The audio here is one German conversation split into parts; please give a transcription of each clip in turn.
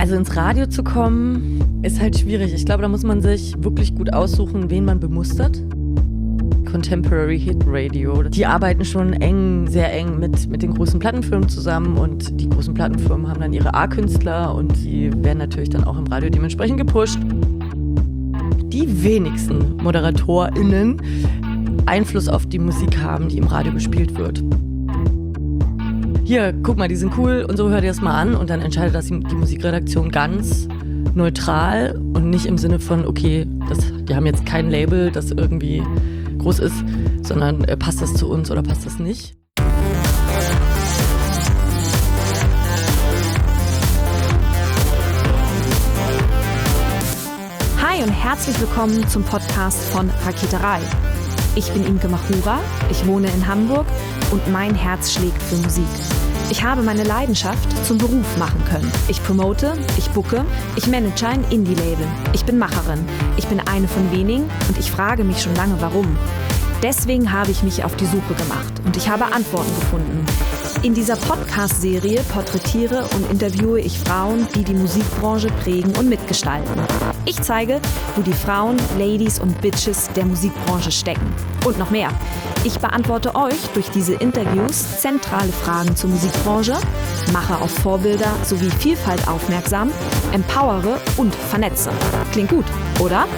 Also ins Radio zu kommen, ist halt schwierig. Ich glaube, da muss man sich wirklich gut aussuchen, wen man bemustert. Contemporary Hit Radio. Die arbeiten schon sehr eng mit den großen Plattenfirmen zusammen und die großen Plattenfirmen haben dann ihre A-Künstler und die werden natürlich dann auch im Radio dementsprechend gepusht. Die wenigsten ModeratorInnen Einfluss auf die Musik haben, die im Radio gespielt wird. Hier, guck mal, die sind cool und so, hör dir das mal an und dann entscheidet das die Musikredaktion ganz neutral und nicht im Sinne von, okay, die haben jetzt kein Label, das irgendwie groß ist, sondern passt das zu uns oder passt das nicht? Hi und herzlich willkommen zum Podcast von Raketerei. Ich bin Imke Machura, ich wohne in Hamburg und mein Herz schlägt für Musik. Ich habe meine Leidenschaft zum Beruf machen können. Ich promote, ich booke, ich manage ein Indie-Label. Ich bin Macherin, ich bin eine von wenigen und ich frage mich schon lange, warum. Deswegen habe ich mich auf die Suche gemacht und ich habe Antworten gefunden. In dieser Podcast-Serie porträtiere und interviewe ich Frauen, die die Musikbranche prägen und mitgestalten. Ich zeige, wo die Frauen, Ladies und Bitches der Musikbranche stecken. Und noch mehr. Ich beantworte euch durch diese Interviews zentrale Fragen zur Musikbranche, mache auf Vorbilder sowie Vielfalt aufmerksam, empowere und vernetze. Klingt gut, oder?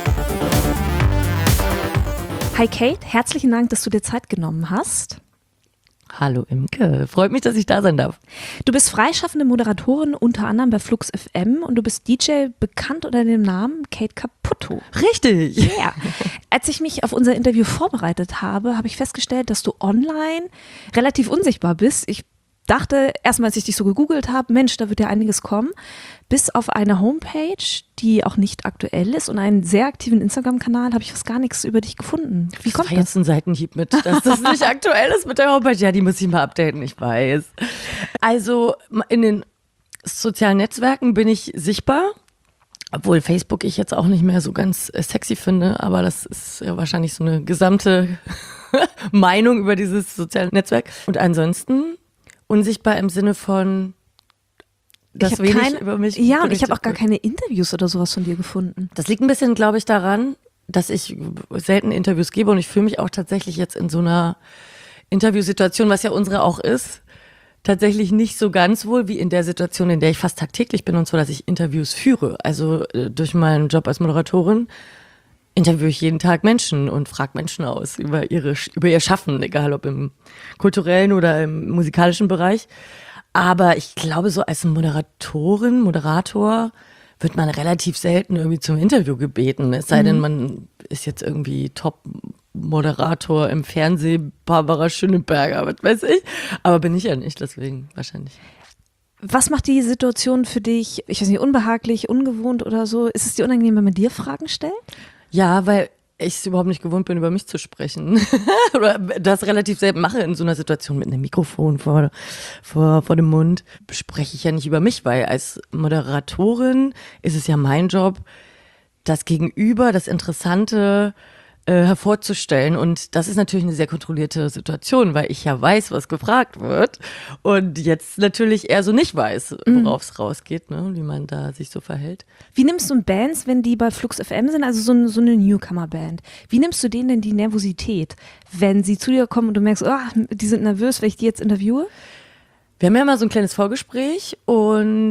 Hi Kate, herzlichen Dank, dass du dir Zeit genommen hast. Hallo Imke, freut mich, dass ich da sein darf. Du bist freischaffende Moderatorin unter anderem bei Flux FM und du bist DJ, bekannt unter dem Namen Kate Caputo. Richtig. Ja. Yeah. Als ich mich auf unser Interview vorbereitet habe, habe ich festgestellt, dass du online relativ unsichtbar bist. Ich dachte erstmal, als ich dich so gegoogelt habe, Mensch, da wird ja einiges kommen, bis auf eine Homepage, die auch nicht aktuell ist und einen sehr aktiven Instagram-Kanal, habe ich fast gar nichts über dich gefunden. Wie kommt das? Jetzt ein Seitenhieb mit, dass das nicht aktuell ist mit der Homepage. Ja, die muss ich mal updaten, ich weiß. Also in den sozialen Netzwerken bin ich sichtbar, obwohl Facebook ich jetzt auch nicht mehr so ganz sexy finde, aber das ist ja wahrscheinlich so eine gesamte Meinung über dieses soziale Netzwerk. Und ansonsten unsichtbar im Sinne von, dass wenig über mich. Ja, und ich habe auch gar keine Interviews oder sowas von dir gefunden. Das liegt ein bisschen, glaube ich, daran, dass ich selten Interviews gebe und ich fühle mich auch tatsächlich jetzt in so einer Interviewsituation, was ja unsere auch ist, tatsächlich nicht so ganz wohl wie in der Situation, in der ich fast tagtäglich bin, und zwar, dass ich Interviews führe. Also durch meinen Job als Moderatorin interviewe ich jeden Tag Menschen und frage Menschen aus über ihr Schaffen, egal ob im kulturellen oder im musikalischen Bereich. Aber ich glaube, so als Moderator wird man relativ selten irgendwie zum Interview gebeten. Es sei denn, man ist jetzt irgendwie Top-Moderator im Fernsehen, Barbara Schöneberger, was weiß ich. Aber bin ich ja nicht, deswegen wahrscheinlich. Was macht die Situation für dich, ich weiß nicht, unbehaglich, ungewohnt oder so? Ist es dir unangenehm, wenn man dir Fragen stellt? Ja, weil ich es überhaupt nicht gewohnt bin, über mich zu sprechen. Oder das relativ selten mache in so einer Situation mit einem Mikrofon vor dem Mund. Spreche ich ja nicht über mich, weil als Moderatorin ist es ja mein Job, das Gegenüber, das Interessante hervorzustellen. Und das ist natürlich eine sehr kontrollierte Situation, weil ich ja weiß, was gefragt wird und jetzt natürlich eher so nicht weiß, worauf es rausgeht, ne? Wie man da sich so verhält. Wie nimmst du Bands, wenn die bei Flux FM sind, also so eine Newcomer-Band, wie nimmst du denen denn die Nervosität, wenn sie zu dir kommen und du merkst, die sind nervös, wenn ich die jetzt interviewe? Wir haben ja mal so ein kleines Vorgespräch und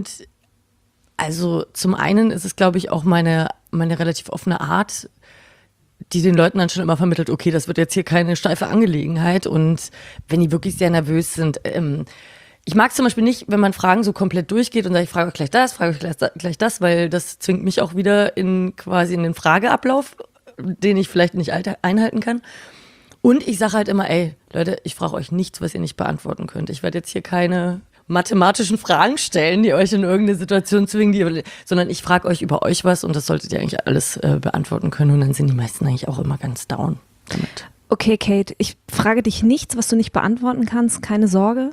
also zum einen ist es, glaube ich, auch meine relativ offene Art, die den Leuten dann schon immer vermittelt, okay, das wird jetzt hier keine steife Angelegenheit, und wenn die wirklich sehr nervös sind, ich mag es zum Beispiel nicht, wenn man Fragen so komplett durchgeht und sagt, ich frage euch gleich das, weil das zwingt mich auch wieder in den Frageablauf, den ich vielleicht nicht einhalten kann. Und ich sage halt immer, ey, Leute, ich frage euch nichts, was ihr nicht beantworten könnt. Ich werde jetzt hier keine mathematischen Fragen stellen, die euch in irgendeine Situation zwingen, sondern ich frage euch über euch was und das solltet ihr eigentlich alles beantworten können, und dann sind die meisten eigentlich auch immer ganz down damit. Okay, Kate, ich frage dich nichts, was du nicht beantworten kannst, keine Sorge.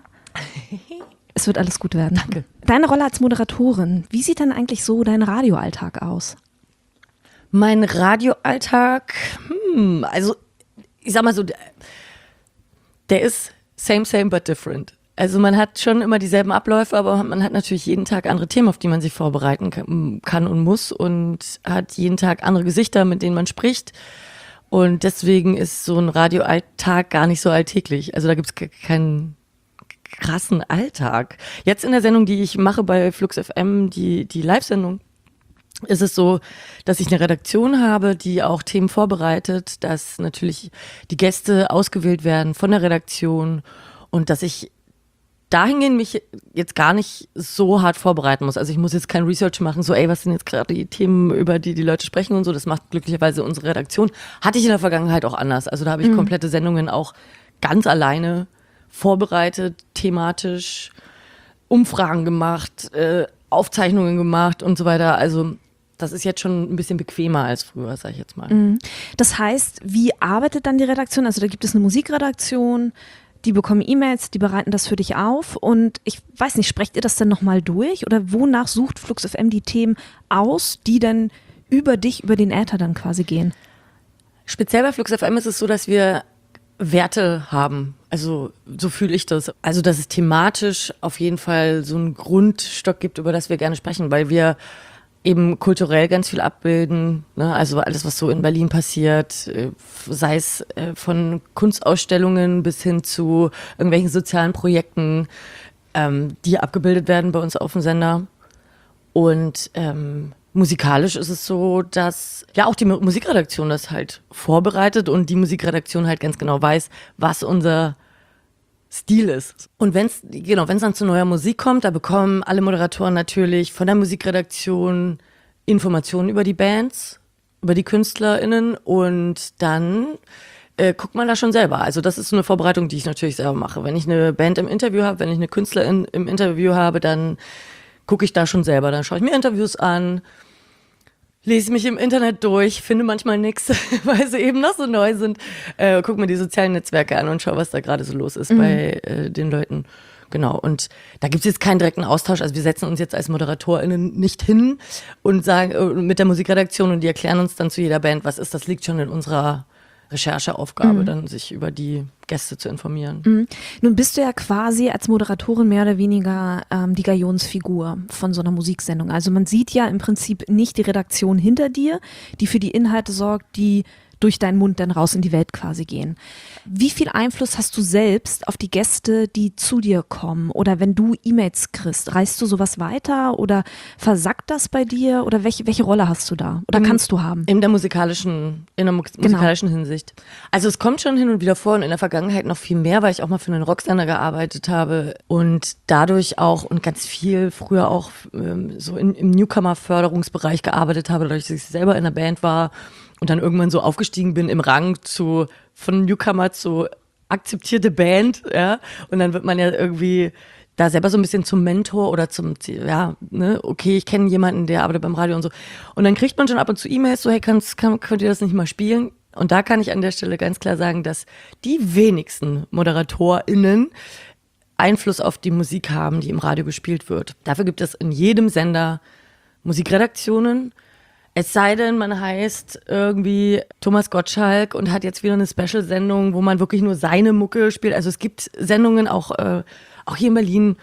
Es wird alles gut werden. Danke. Deine Rolle als Moderatorin, wie sieht denn eigentlich so dein Radioalltag aus? Mein Radioalltag, also ich sag mal so, der ist same but different. Also man hat schon immer dieselben Abläufe, aber man hat natürlich jeden Tag andere Themen, auf die man sich vorbereiten kann und muss und hat jeden Tag andere Gesichter, mit denen man spricht. Und deswegen ist so ein Radioalltag gar nicht so alltäglich. Also da gibt's keinen krassen Alltag. Jetzt in der Sendung, die ich mache bei Flux FM, die Live-Sendung, ist es so, dass ich eine Redaktion habe, die auch Themen vorbereitet, dass natürlich die Gäste ausgewählt werden von der Redaktion und dass ich dahingehend mich jetzt gar nicht so hart vorbereiten muss. Also ich muss jetzt kein Research machen, so was sind jetzt gerade die Themen, über die Leute sprechen und so. Das macht glücklicherweise unsere Redaktion. Hatte ich in der Vergangenheit auch anders. Also da habe ich komplette Sendungen auch ganz alleine vorbereitet, thematisch, Umfragen gemacht, Aufzeichnungen gemacht und so weiter. Also das ist jetzt schon ein bisschen bequemer als früher, sag ich jetzt mal. Das heißt, wie arbeitet dann die Redaktion? Also da gibt es eine Musikredaktion, die bekommen E-Mails, die bereiten das für dich auf und ich weiß nicht, sprecht ihr das dann nochmal durch oder wonach sucht Flux FM die Themen aus, die dann über dich, über den Äther dann quasi gehen? Speziell bei Flux FM ist es so, dass wir Werte haben. Also so fühle ich das. Also dass es thematisch auf jeden Fall so einen Grundstock gibt, über das wir gerne sprechen, weil wir eben kulturell ganz viel abbilden, ne? Also alles, was so in Berlin passiert, sei es von Kunstausstellungen bis hin zu irgendwelchen sozialen Projekten, die abgebildet werden bei uns auf dem Sender. Und musikalisch ist es so, dass ja auch die Musikredaktion das halt vorbereitet und die Musikredaktion halt ganz genau weiß, was unser Stil ist. Und wenn es dann zu neuer Musik kommt, da bekommen alle Moderatoren natürlich von der Musikredaktion Informationen über die Bands, über die KünstlerInnen und dann guckt man da schon selber. Also das ist so eine Vorbereitung, die ich natürlich selber mache. Wenn ich eine Band im Interview habe, wenn ich eine Künstlerin im Interview habe, dann gucke ich da schon selber. Dann schaue ich mir Interviews an, lese mich im Internet durch, finde manchmal nichts, weil sie eben noch so neu sind. Guck mir die sozialen Netzwerke an und schau, was da gerade so los ist bei den Leuten. Genau, und da gibt es jetzt keinen direkten Austausch. Also wir setzen uns jetzt als ModeratorInnen nicht hin und sagen mit der Musikredaktion und die erklären uns dann zu jeder Band, was ist, das liegt schon in unserer Rechercheaufgabe, dann sich über die Gäste zu informieren. Nun bist du ja quasi als Moderatorin mehr oder weniger die Galionsfigur von so einer Musiksendung. Also man sieht ja im Prinzip nicht die Redaktion hinter dir, die für die Inhalte sorgt, die durch deinen Mund dann raus in die Welt quasi gehen. Wie viel Einfluss hast du selbst auf die Gäste, die zu dir kommen? Oder wenn du E-Mails kriegst, reichst du sowas weiter oder versackt das bei dir? Oder welche Rolle hast du da? Oder kannst du haben? In der musikalischen Hinsicht. Also es kommt schon hin und wieder vor und in der Vergangenheit noch viel mehr, weil ich auch mal für einen Rocksender gearbeitet habe und dadurch auch und ganz viel früher auch so im Newcomer-Förderungsbereich gearbeitet habe, dadurch, dass ich selber in der Band war und dann irgendwann so aufgestiegen bin im Rang von Newcomer zu akzeptierte Band, ja. Und dann wird man ja irgendwie da selber so ein bisschen zum Mentor oder okay, ich kenne jemanden, der arbeitet beim Radio und so. Und dann kriegt man schon ab und zu E-Mails, so, hey, könnt ihr das nicht mal spielen? Und da kann ich an der Stelle ganz klar sagen, dass die wenigsten ModeratorInnen Einfluss auf die Musik haben, die im Radio gespielt wird. Dafür gibt es in jedem Sender Musikredaktionen. Es sei denn, man heißt irgendwie Thomas Gottschalk und hat jetzt wieder eine Special-Sendung, wo man wirklich nur seine Mucke spielt. Also es gibt Sendungen auch hier in Berlin,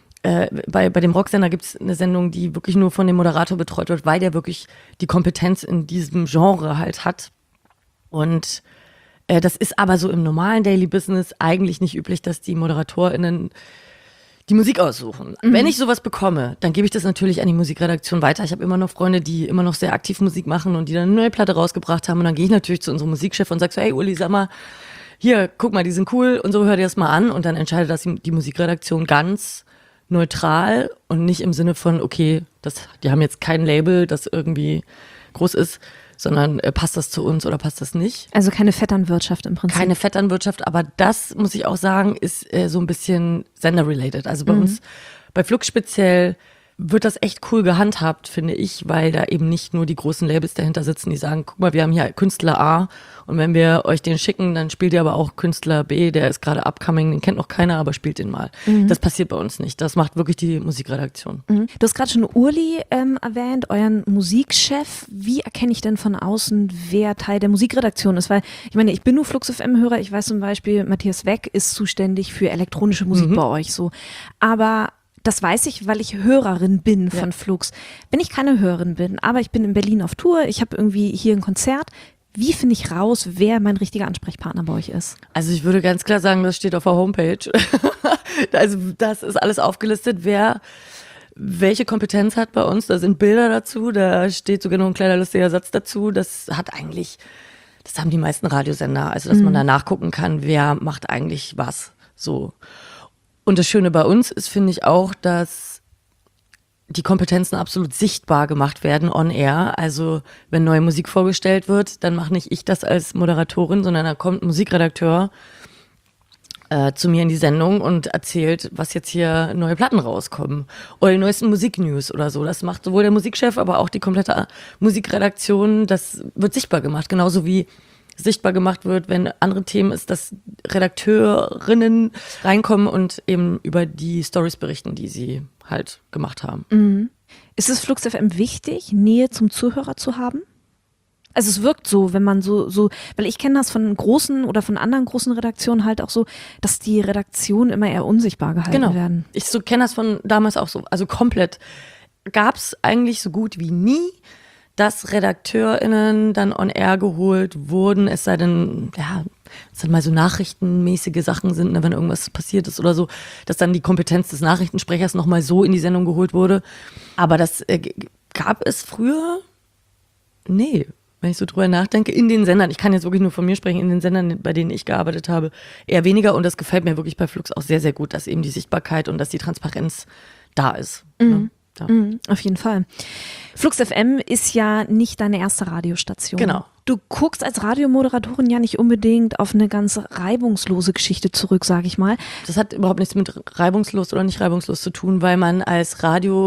bei dem Rocksender gibt es eine Sendung, die wirklich nur von dem Moderator betreut wird, weil der wirklich die Kompetenz in diesem Genre halt hat. Und das ist aber so im normalen Daily Business eigentlich nicht üblich, dass die ModeratorInnen die Musik aussuchen. Wenn ich sowas bekomme, dann gebe ich das natürlich an die Musikredaktion weiter. Ich habe immer noch Freunde, die immer noch sehr aktiv Musik machen und die dann eine neue Platte rausgebracht haben. Und dann gehe ich natürlich zu unserem Musikchef und sage so, hey Uli, sag mal, hier, guck mal, die sind cool und so, hör dir das mal an. Und dann entscheidet das die Musikredaktion ganz neutral und nicht im Sinne von, okay, die haben jetzt kein Label, das irgendwie groß ist, sondern passt das zu uns oder passt das nicht? Also keine Vetternwirtschaft im Prinzip. Keine Vetternwirtschaft, aber das, muss ich auch sagen, ist so ein bisschen Sender-related. Also bei uns, bei Flux speziell, wird das echt cool gehandhabt, finde ich, weil da eben nicht nur die großen Labels dahinter sitzen, die sagen, guck mal, wir haben hier Künstler A und wenn wir euch den schicken, dann spielt ihr aber auch Künstler B, der ist gerade upcoming, den kennt noch keiner, aber spielt den mal. Das passiert bei uns nicht. Das macht wirklich die Musikredaktion. Du hast gerade schon Urli erwähnt, euren Musikchef. Wie erkenne ich denn von außen, wer Teil der Musikredaktion ist? Weil ich meine, ich bin nur Flux FM-Hörer. Ich weiß zum Beispiel, Matthias Weck ist zuständig für elektronische Musik bei euch so. Aber das weiß ich, weil ich Hörerin bin von Flux. Wenn ich keine Hörerin bin, aber ich bin in Berlin auf Tour, ich habe irgendwie hier ein Konzert, wie finde ich raus, wer mein richtiger Ansprechpartner bei euch ist? Also ich würde ganz klar sagen, das steht auf der Homepage. Also das ist alles aufgelistet, wer welche Kompetenz hat bei uns. Da sind Bilder dazu, da steht sogar noch ein kleiner lustiger Satz dazu. Das haben die meisten Radiosender, also dass man da nachgucken kann, wer macht eigentlich was so. Und das Schöne bei uns ist, finde ich auch, dass die Kompetenzen absolut sichtbar gemacht werden on air. Also wenn neue Musik vorgestellt wird, dann mache nicht ich das als Moderatorin, sondern da kommt ein Musikredakteur zu mir in die Sendung und erzählt, was jetzt hier neue Platten rauskommen. Oder die neuesten Musiknews oder so. Das macht sowohl der Musikchef, aber auch die komplette Musikredaktion. Das wird sichtbar gemacht. Genauso wie sichtbar gemacht wird, wenn andere Themen ist, dass Redakteurinnen reinkommen und eben über die Stories berichten, die sie halt gemacht haben. Ist es Flux FM wichtig, Nähe zum Zuhörer zu haben? Also es wirkt so, wenn man so, weil ich kenne das von großen oder von anderen großen Redaktionen halt auch so, dass die Redaktionen immer eher unsichtbar gehalten werden. Ich kenne das von damals auch so, also komplett. Gab es eigentlich so gut wie nie, dass RedakteurInnen dann on air geholt wurden, es sei denn, ja, es dann mal so nachrichtenmäßige Sachen sind, ne, wenn irgendwas passiert ist oder so, dass dann die Kompetenz des Nachrichtensprechers nochmal so in die Sendung geholt wurde. Aber das gab es früher? Nee, wenn ich so drüber nachdenke, in den Sendern, ich kann jetzt wirklich nur von mir sprechen, in den Sendern, bei denen ich gearbeitet habe, eher weniger. Und das gefällt mir wirklich bei Flux auch sehr, sehr gut, dass eben die Sichtbarkeit und dass die Transparenz da ist. Ne? Ja. Auf jeden Fall. Flux FM ist ja nicht deine erste Radiostation. Genau. Du guckst als Radiomoderatorin ja nicht unbedingt auf eine ganz reibungslose Geschichte zurück, sage ich mal. Das hat überhaupt nichts mit reibungslos oder nicht reibungslos zu tun, weil man als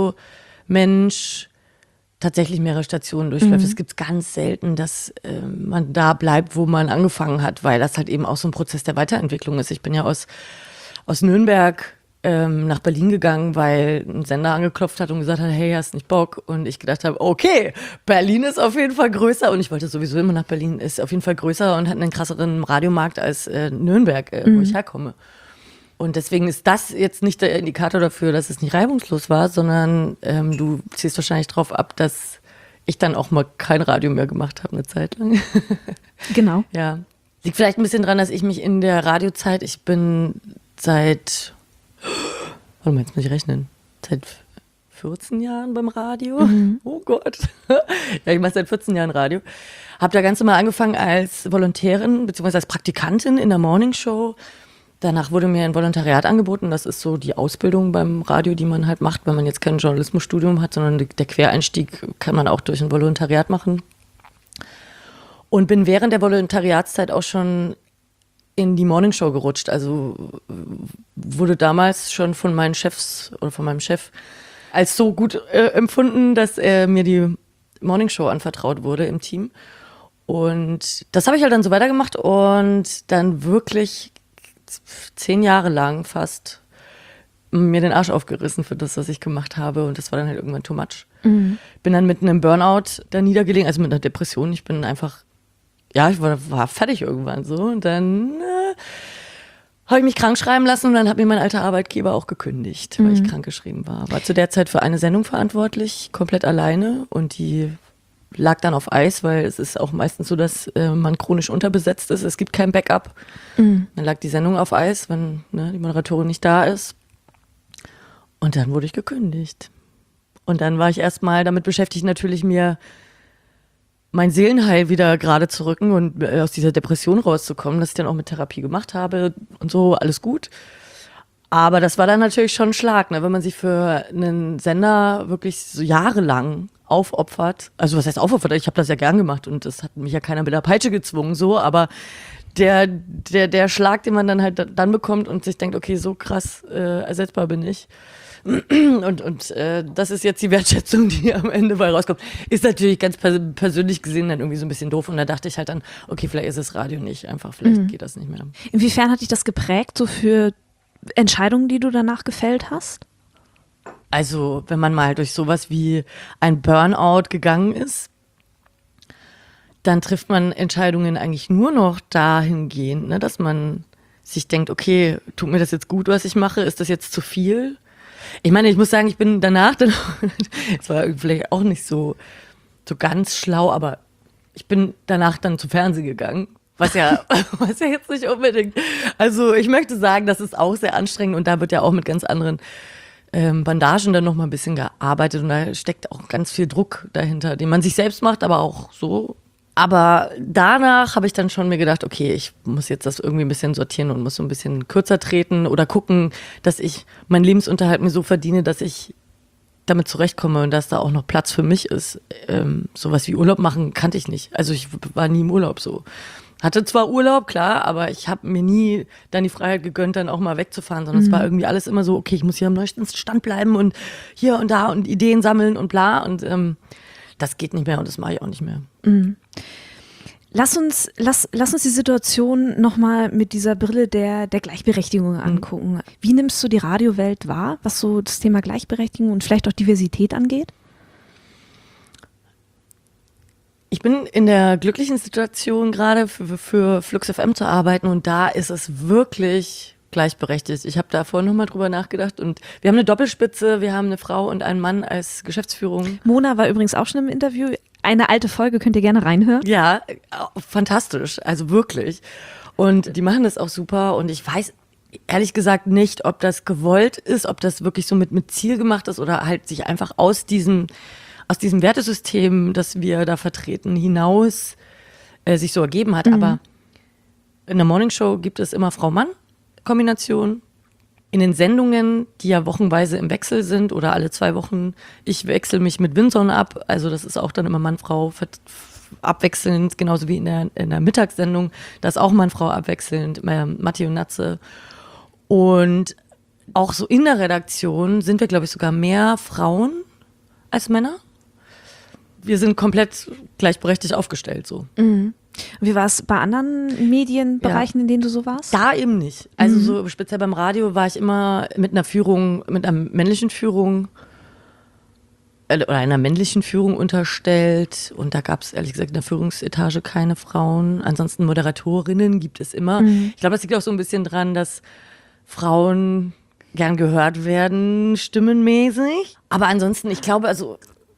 Radiomensch tatsächlich mehrere Stationen durchläuft. Es gibt ganz selten, dass man da bleibt, wo man angefangen hat, weil das halt eben auch so ein Prozess der Weiterentwicklung ist. Ich bin ja aus Nürnberg nach Berlin gegangen, weil ein Sender angeklopft hat und gesagt hat, hey, hast nicht Bock? Und ich gedacht habe, okay, Berlin ist auf jeden Fall größer und ich wollte sowieso immer nach Berlin, ist auf jeden Fall größer und hat einen krasseren Radiomarkt als Nürnberg, wo ich herkomme. Und deswegen ist das jetzt nicht der Indikator dafür, dass es nicht reibungslos war, sondern du ziehst wahrscheinlich drauf ab, dass ich dann auch mal kein Radio mehr gemacht habe eine Zeit lang. Genau. Ja. Liegt vielleicht ein bisschen dran, dass ich mich in der Radiozeit, ich bin seit, warte mal, jetzt muss ich rechnen, seit 14 Jahren beim Radio. Oh Gott. Ja, ich mache seit 14 Jahren Radio. Habe da ganz normal angefangen als Volontärin bzw. als Praktikantin in der Morningshow. Danach wurde mir ein Volontariat angeboten. Das ist so die Ausbildung beim Radio, die man halt macht, wenn man jetzt kein Journalismusstudium hat, sondern der Quereinstieg kann man auch durch ein Volontariat machen. Und bin während der Volontariatszeit auch schon in die Morningshow gerutscht. Also wurde damals schon von meinen Chefs oder von meinem Chef als so gut empfunden, dass mir die Morningshow anvertraut wurde im Team. Und das habe ich halt dann so weitergemacht und dann wirklich 10 Jahre lang fast mir den Arsch aufgerissen für das, was ich gemacht habe. Und das war dann halt irgendwann too much. Bin dann mit einem Burnout da niedergelegen, also mit einer Depression. Ich bin einfach, ja, ich war fertig irgendwann so. Und dann habe ich mich krank schreiben lassen und dann hat mir mein alter Arbeitgeber auch gekündigt, weil ich krankgeschrieben war. War zu der Zeit für eine Sendung verantwortlich, komplett alleine. Und die lag dann auf Eis, weil es ist auch meistens so, dass man chronisch unterbesetzt ist. Es gibt kein Backup. Dann lag die Sendung auf Eis, wenn die Moderatorin nicht da ist. Und dann wurde ich gekündigt. Und dann war ich erstmal damit beschäftigt, natürlich mir mein Seelenheil wieder gerade zu rücken und aus dieser Depression rauszukommen, dass ich dann auch mit Therapie gemacht habe und so, alles gut. Aber das war dann natürlich schon ein Schlag, ne? Wenn man sich für einen Sender wirklich so jahrelang aufopfert. Also was heißt aufopfert? Ich habe das ja gern gemacht und das hat mich ja keiner mit der Peitsche gezwungen, so, aber der Schlag, den man dann halt dann bekommt und sich denkt, okay, so krass ersetzbar bin ich. Und das ist jetzt die Wertschätzung, die am Ende bei rauskommt. Ist natürlich ganz persönlich gesehen dann irgendwie so ein bisschen doof. Und da dachte ich halt dann, okay, vielleicht ist es Radio nicht. Einfach, vielleicht geht das nicht mehr. Inwiefern hat dich das geprägt, so für Entscheidungen, die du danach gefällt hast? Also, wenn man mal durch sowas wie ein Burnout gegangen ist, dann trifft man Entscheidungen eigentlich nur noch dahingehend, ne, dass man sich denkt, okay, tut mir das jetzt gut, was ich mache? Ist das jetzt zu viel? Ich meine, ich muss sagen, ich bin danach, es war vielleicht auch nicht so ganz schlau, aber ich bin danach dann zum Fernsehen gegangen, was ja jetzt nicht unbedingt, also ich möchte sagen, das ist auch sehr anstrengend und da wird ja auch mit ganz anderen Bandagen dann noch mal ein bisschen gearbeitet und da steckt auch ganz viel Druck dahinter, den man sich selbst macht, aber auch so. Aber danach habe ich dann schon mir gedacht, okay, ich muss jetzt das irgendwie ein bisschen sortieren und muss so ein bisschen kürzer treten oder gucken, dass ich meinen Lebensunterhalt mir so verdiene, dass ich damit zurechtkomme und dass da auch noch Platz für mich ist. Sowas wie Urlaub machen kannte ich nicht. Also ich war nie im Urlaub so. Hatte zwar Urlaub, klar, aber ich habe mir nie dann die Freiheit gegönnt, dann auch mal wegzufahren, sondern es war irgendwie alles immer so, okay, ich muss hier am neuesten Stand bleiben und hier und da und Ideen sammeln und bla und das geht nicht mehr und das mache ich auch nicht mehr. Lass uns die Situation nochmal mit dieser Brille der Gleichberechtigung angucken. Wie nimmst du die Radiowelt wahr, was so das Thema Gleichberechtigung und vielleicht auch Diversität angeht? Ich bin in der glücklichen Situation gerade für Flux FM zu arbeiten und da ist es wirklich gleichberechtigt. Ich habe da vorhin nochmal drüber nachgedacht und wir haben eine Doppelspitze, wir haben eine Frau und einen Mann als Geschäftsführung. Mona war übrigens auch schon im Interview. Eine alte Folge könnt ihr gerne reinhören. Ja, fantastisch, also wirklich. Und die machen das auch super und ich weiß ehrlich gesagt nicht, ob das gewollt ist, ob das wirklich so mit Ziel gemacht ist oder halt sich einfach aus diesem Wertesystem, das wir da vertreten, hinaus sich so ergeben hat. Aber in der Morningshow gibt es immer Frau-Mann-Kombination. In den Sendungen, die ja wochenweise im Wechsel sind oder alle 2 Wochen, ich wechsle mich mit Winson ab, also das ist auch dann immer Mann-Frau abwechselnd, genauso wie in der Mittagssendung, da ist auch Mann-Frau abwechselnd, Matti und Natze. Und auch so in der Redaktion sind wir, glaube ich, sogar mehr Frauen als Männer. Wir sind komplett gleichberechtigt aufgestellt so. Wie war es bei anderen Medienbereichen, in denen du so warst? Da eben nicht. Also so speziell beim Radio war ich immer mit einer männlichen Führung oder einer männlichen Führung unterstellt. Und da gab es ehrlich gesagt in der Führungsetage keine Frauen. Ansonsten Moderatorinnen gibt es immer. Ich glaube, das liegt auch so ein bisschen dran, dass Frauen gern gehört werden, stimmenmäßig. Aber ansonsten, ich glaube, also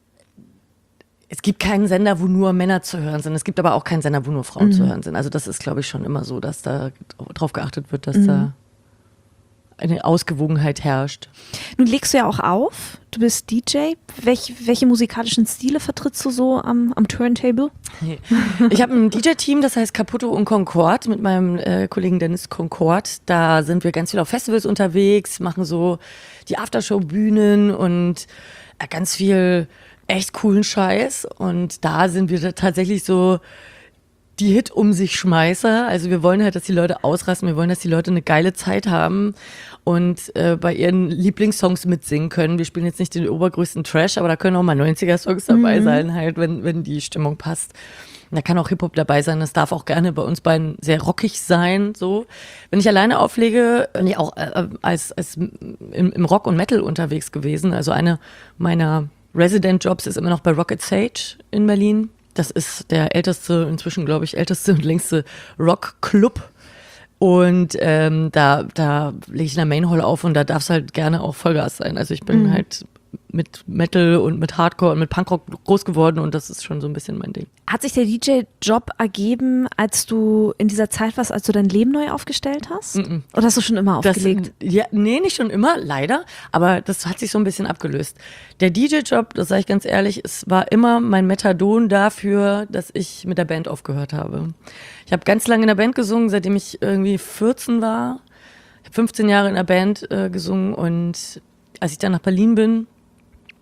es gibt keinen Sender, wo nur Männer zu hören sind. Es gibt aber auch keinen Sender, wo nur Frauen zu hören sind. Also das ist, glaube ich, schon immer so, dass da drauf geachtet wird, dass da eine Ausgewogenheit herrscht. Nun legst du ja auch auf, du bist DJ. Welche musikalischen Stile vertrittst du so am Turntable? Ich habe ein DJ-Team, das heißt Caputo und Concord mit meinem Kollegen Dennis Concord. Da sind wir ganz viel auf Festivals unterwegs, machen so die Aftershow-Bühnen und ganz viel echt coolen Scheiß und da sind wir tatsächlich so die Hit-Um-sich-Schmeißer. Also wir wollen halt, dass die Leute ausrasten, wir wollen, dass die Leute eine geile Zeit haben und bei ihren Lieblingssongs mitsingen können. Wir spielen jetzt nicht den obergrößten Trash, aber da können auch mal 90er-Songs dabei sein, halt, wenn die Stimmung passt. Da kann auch Hip-Hop dabei sein, das darf auch gerne bei uns beiden sehr rockig sein, so. Wenn ich alleine auflege, bin ich auch als im Rock und Metal unterwegs gewesen. Also eine meiner Resident-Jobs ist immer noch bei Rocket Sage in Berlin. Das ist der inzwischen glaube ich, älteste und längste Rock-Club. Und da lege ich in der Main Hall auf und da darf es halt gerne auch Vollgas sein. Also ich bin halt mit Metal und mit Hardcore und mit Punkrock groß geworden und das ist schon so ein bisschen mein Ding. Hat sich der DJ-Job ergeben, als du in dieser Zeit warst, als du dein Leben neu aufgestellt hast? Oder hast du schon immer aufgelegt? Nee, nicht schon immer, leider, aber das hat sich so ein bisschen abgelöst. Der DJ-Job, das sage ich ganz ehrlich, es war immer mein Methadon dafür, dass ich mit der Band aufgehört habe. Ich habe ganz lange in der Band gesungen, seitdem ich irgendwie 14 war. Ich habe 15 Jahre in der Band gesungen und als ich dann nach Berlin bin,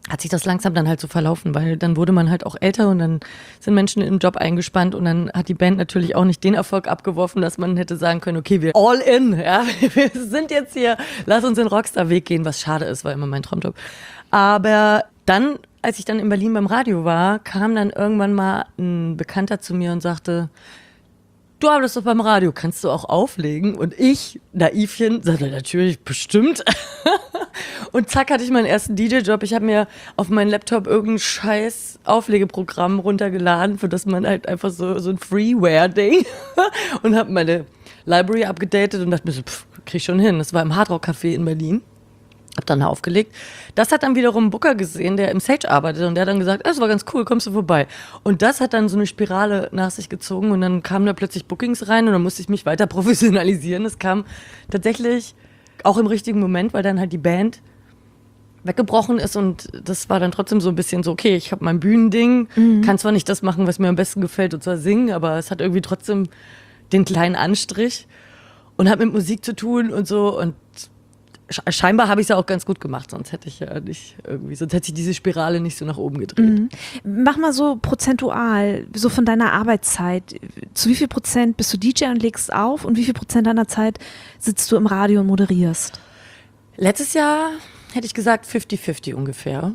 hat sich das langsam dann halt so verlaufen, weil dann wurde man halt auch älter und dann sind Menschen im Job eingespannt und dann hat die Band natürlich auch nicht den Erfolg abgeworfen, dass man hätte sagen können, okay, wir all in, ja, wir sind jetzt hier, lass uns den Rockstar-Weg gehen, was schade ist, war immer mein Traumjob. Aber dann, als ich dann in Berlin beim Radio war, kam dann irgendwann mal ein Bekannter zu mir und sagte, du arbeitest doch beim Radio, kannst du auch auflegen? Und ich, Naivchen, sagte, natürlich, bestimmt. Und zack, hatte ich meinen ersten DJ-Job. Ich habe mir auf meinen Laptop irgendein scheiß Auflegeprogramm runtergeladen, für das man halt einfach so ein Freeware-Ding und habe meine Library abgedatet und dachte mir so, krieg ich schon hin. Das war im Hard Rock Café in Berlin. Hab dann aufgelegt. Das hat dann wiederum ein Booker gesehen, der im Sage arbeitet und der hat dann gesagt, das war ganz cool, kommst du vorbei. Und das hat dann so eine Spirale nach sich gezogen und dann kamen da plötzlich Bookings rein und dann musste ich mich weiter professionalisieren. Es kam tatsächlich auch im richtigen Moment, weil dann halt die Band weggebrochen ist und das war dann trotzdem so ein bisschen so, okay, ich habe mein Bühnending, kann zwar nicht das machen, was mir am besten gefällt, und zwar singen, aber es hat irgendwie trotzdem den kleinen Anstrich und hat mit Musik zu tun und so und scheinbar habe ich es ja auch ganz gut gemacht, sonst hätte ich diese Spirale nicht so nach oben gedreht. Mach mal so prozentual, so von deiner Arbeitszeit. Zu wie viel Prozent bist du DJ und legst auf und wie viel Prozent deiner Zeit sitzt du im Radio und moderierst? Letztes Jahr hätte ich gesagt 50-50 ungefähr.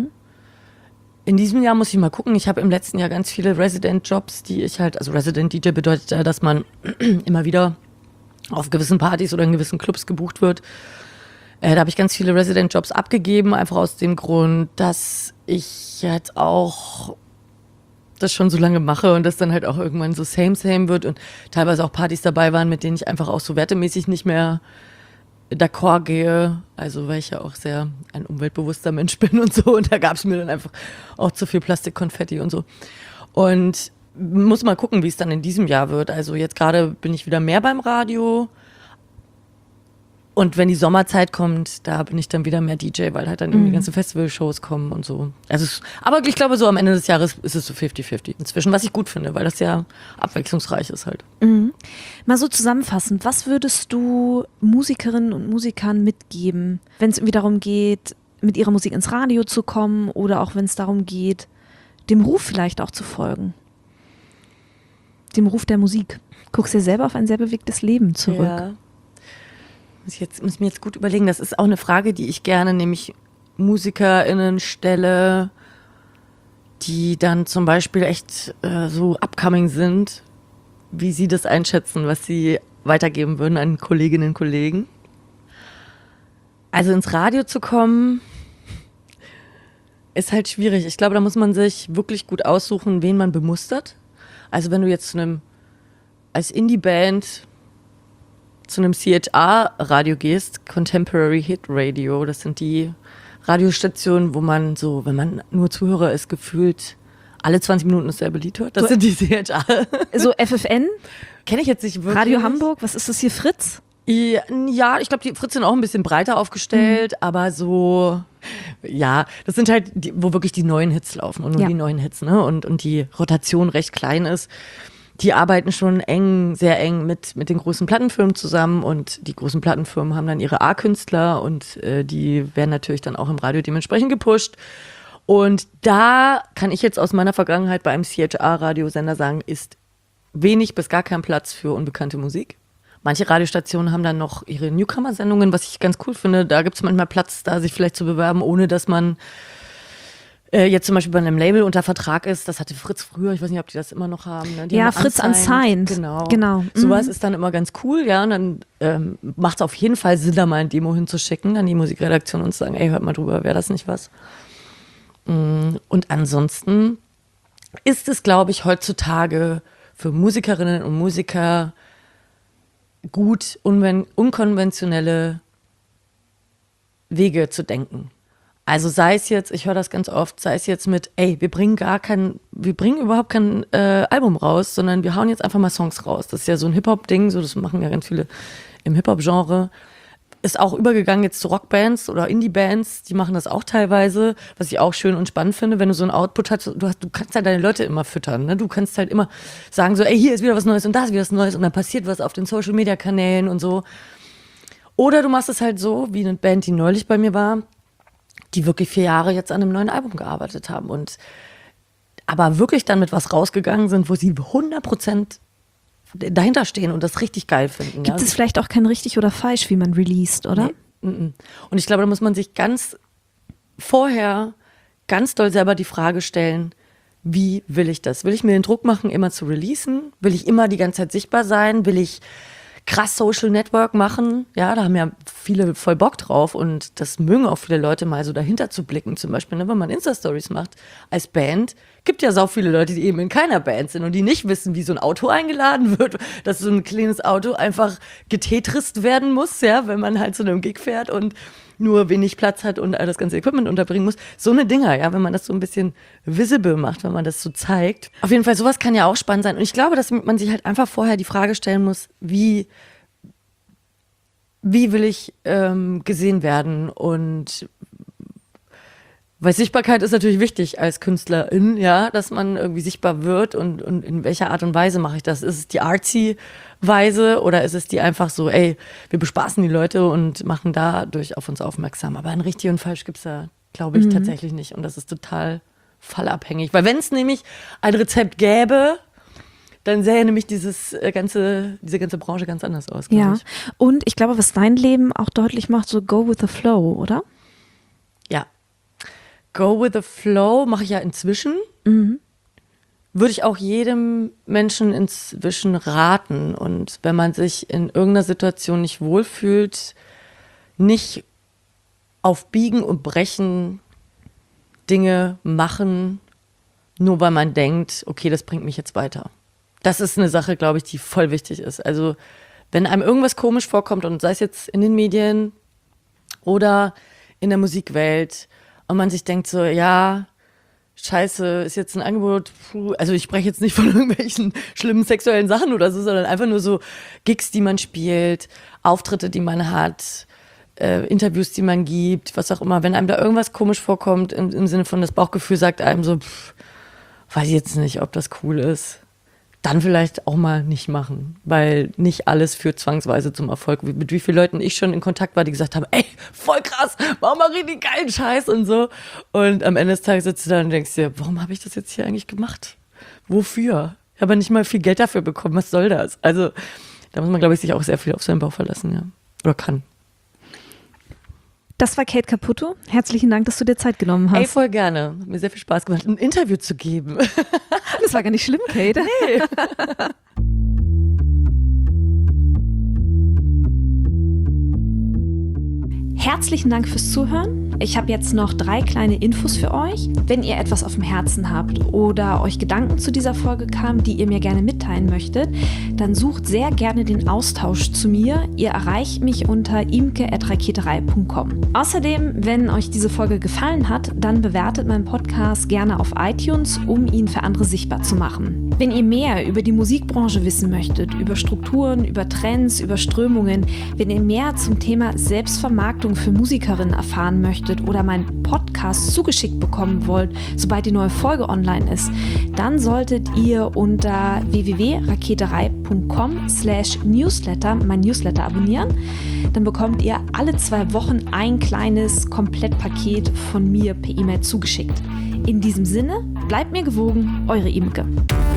In diesem Jahr muss ich mal gucken. Ich habe im letzten Jahr ganz viele Resident-Jobs, die ich halt, also Resident-DJ bedeutet ja, dass man immer wieder auf gewissen Partys oder in gewissen Clubs gebucht wird. Da habe ich ganz viele Resident-Jobs abgegeben, einfach aus dem Grund, dass ich jetzt auch das schon so lange mache und das dann halt auch irgendwann so same wird und teilweise auch Partys dabei waren, mit denen ich einfach auch so wertemäßig nicht mehr d'accord gehe, also weil ich ja auch sehr ein umweltbewusster Mensch bin und so und da gab es mir dann einfach auch zu viel Plastikkonfetti und so und muss mal gucken, wie es dann in diesem Jahr wird, also jetzt gerade bin ich wieder mehr beim Radio. Und wenn die Sommerzeit kommt, da bin ich dann wieder mehr DJ, weil halt dann irgendwie ganze Festivalshows kommen und so. Also aber ich glaube, so am Ende des Jahres ist es so 50-50 inzwischen, was ich gut finde, weil das ja abwechslungsreich ist halt. Mal so zusammenfassend, was würdest du Musikerinnen und Musikern mitgeben, wenn es irgendwie darum geht, mit ihrer Musik ins Radio zu kommen oder auch wenn es darum geht, dem Ruf vielleicht auch zu folgen? Dem Ruf der Musik. Guckst dir selber auf ein sehr bewegtes Leben zurück. Ja. Muss mir jetzt gut überlegen, das ist auch eine Frage, die ich gerne nämlich MusikerInnen stelle, die dann zum Beispiel echt so upcoming sind, wie sie das einschätzen, was sie weitergeben würden an Kolleginnen und Kollegen. Also ins Radio zu kommen, ist halt schwierig. Ich glaube, da muss man sich wirklich gut aussuchen, wen man bemustert. Also wenn du jetzt als Indie-Band zu einem CHR-Radio gehst, Contemporary Hit Radio, das sind die Radiostationen, wo man so, wenn man nur Zuhörer ist, gefühlt alle 20 Minuten dasselbe Lied hört. Das sind die CHR. So FFN? Kenne ich jetzt nicht wirklich. Radio Hamburg, was ist das hier, Fritz? Ja, ich glaube, die Fritz sind auch ein bisschen breiter aufgestellt, aber so, ja, das sind halt, wo wirklich die neuen Hits laufen und nur die neuen Hits, ne? Und die Rotation recht klein ist. Die arbeiten schon sehr eng mit den großen Plattenfirmen zusammen und die großen Plattenfirmen haben dann ihre A-Künstler und die werden natürlich dann auch im Radio dementsprechend gepusht. Und da kann ich jetzt aus meiner Vergangenheit bei einem CHR-Radiosender sagen, ist wenig bis gar kein Platz für unbekannte Musik. Manche Radiostationen haben dann noch ihre Newcomer-Sendungen, was ich ganz cool finde. Da gibt es manchmal Platz, da sich vielleicht zu bewerben, ohne dass man jetzt zum Beispiel bei einem Label unter Vertrag ist, das hatte Fritz früher, ich weiß nicht, ob die das immer noch haben. Ne? Ja, Fritz Unsigned. Genau. Sowas ist dann immer ganz cool, ja, und dann macht es auf jeden Fall Sinn, da mal ein Demo hinzuschicken an die Musikredaktion und zu sagen, ey, hört mal drüber, wäre das nicht was? Und ansonsten ist es, glaube ich, heutzutage für Musikerinnen und Musiker gut, unkonventionelle Wege zu denken. Also sei es jetzt, ich höre das ganz oft, sei es jetzt mit, ey, wir bringen überhaupt kein Album raus, sondern wir hauen jetzt einfach mal Songs raus. Das ist ja so ein Hip-Hop-Ding, so das machen ja ganz viele im Hip-Hop-Genre. Ist auch übergegangen jetzt zu Rockbands oder Indie-Bands, die machen das auch teilweise, was ich auch schön und spannend finde, wenn du so einen Output hast, du kannst halt deine Leute immer füttern, ne? Du kannst halt immer sagen so, ey, hier ist wieder was Neues und da ist wieder was Neues und dann passiert was auf den Social-Media-Kanälen und so. Oder du machst es halt so, wie eine Band, die neulich bei mir war, die wirklich 4 Jahre jetzt an einem neuen Album gearbeitet haben und aber wirklich dann mit was rausgegangen sind, wo sie 100% dahinter stehen und das richtig geil finden. Gibt es vielleicht auch kein richtig oder falsch, wie man released, oder? Nee. Und ich glaube, da muss man sich vorher ganz doll selber die Frage stellen, wie will ich das? Will ich mir den Druck machen, immer zu releasen? Will ich immer die ganze Zeit sichtbar sein? Will ich krass Social Network machen? Ja, da haben ja viele voll Bock drauf und das mögen auch viele Leute mal so dahinter zu blicken. Zum Beispiel, wenn man Insta-Stories macht als Band, gibt ja sau viele Leute, die eben in keiner Band sind und die nicht wissen, wie so ein Auto eingeladen wird, dass so ein kleines Auto einfach getetrist werden muss, ja, wenn man halt zu einem Gig fährt und nur wenig Platz hat und all das ganze Equipment unterbringen muss. So eine Dinger, ja, wenn man das so ein bisschen visible macht, wenn man das so zeigt. Auf jeden Fall, sowas kann ja auch spannend sein. Und ich glaube, dass man sich halt einfach vorher die Frage stellen muss, wie will ich gesehen werden? Und weil Sichtbarkeit ist natürlich wichtig als Künstlerin, ja, dass man irgendwie sichtbar wird und in welcher Art und Weise mache ich das? Ist es die artsy Weise oder ist es die einfach so, ey, wir bespaßen die Leute und machen dadurch auf uns aufmerksam. Aber ein richtig und falsch gibt's da, glaube ich, tatsächlich nicht. Und das ist total fallabhängig. Weil wenn es nämlich ein Rezept gäbe, dann sähe nämlich diese ganze Branche ganz anders aus. Ja, und ich glaube, was dein Leben auch deutlich macht, so go with the flow, oder? Ja. Go with the flow mache ich ja inzwischen. Würde ich auch jedem Menschen inzwischen raten. Und wenn man sich in irgendeiner Situation nicht wohlfühlt, nicht auf Biegen und Brechen Dinge machen, nur weil man denkt, okay, das bringt mich jetzt weiter. Das ist eine Sache, glaube ich, die voll wichtig ist. Also wenn einem irgendwas komisch vorkommt und sei es jetzt in den Medien oder in der Musikwelt und man sich denkt so, ja, scheiße, ist jetzt ein Angebot, also ich spreche jetzt nicht von irgendwelchen schlimmen sexuellen Sachen oder so, sondern einfach nur so Gigs, die man spielt, Auftritte, die man hat, Interviews, die man gibt, was auch immer. Wenn einem da irgendwas komisch vorkommt, im Sinne von das Bauchgefühl sagt einem so, weiß ich jetzt nicht, ob das cool ist, dann vielleicht auch mal nicht machen, weil nicht alles führt zwangsweise zum Erfolg. Mit wie vielen Leuten ich schon in Kontakt war, die gesagt haben, ey, voll krass, mach mal richtig geilen Scheiß und so. Und am Ende des Tages sitzt du da und denkst dir, warum habe ich das jetzt hier eigentlich gemacht? Wofür? Ich habe ja nicht mal viel Geld dafür bekommen, was soll das? Also da muss man, glaube ich, sich auch sehr viel auf seinen Bauch verlassen, ja. Oder kann. Das war Kate Caputo. Herzlichen Dank, dass du dir Zeit genommen hast. Ey, voll gerne. Hat mir sehr viel Spaß gemacht, ein Interview zu geben. Das war gar nicht schlimm, Kate. Nee. Herzlichen Dank fürs Zuhören. Ich habe jetzt noch 3 kleine Infos für euch. Wenn ihr etwas auf dem Herzen habt oder euch Gedanken zu dieser Folge kamen, die ihr mir gerne mitteilen möchtet, dann sucht sehr gerne den Austausch zu mir. Ihr erreicht mich unter imke@raketerei.com. Außerdem, wenn euch diese Folge gefallen hat, dann bewertet meinen Podcast gerne auf iTunes, um ihn für andere sichtbar zu machen. Wenn ihr mehr über die Musikbranche wissen möchtet, über Strukturen, über Trends, über Strömungen, wenn ihr mehr zum Thema Selbstvermarktung für Musikerinnen erfahren möchtet oder meinen Podcast zugeschickt bekommen wollt, sobald die neue Folge online ist, dann solltet ihr unter www.raketerei.com/newsletter mein Newsletter abonnieren. Dann bekommt ihr alle 2 Wochen ein kleines Komplettpaket von mir per E-Mail zugeschickt. In diesem Sinne, bleibt mir gewogen, eure Imke.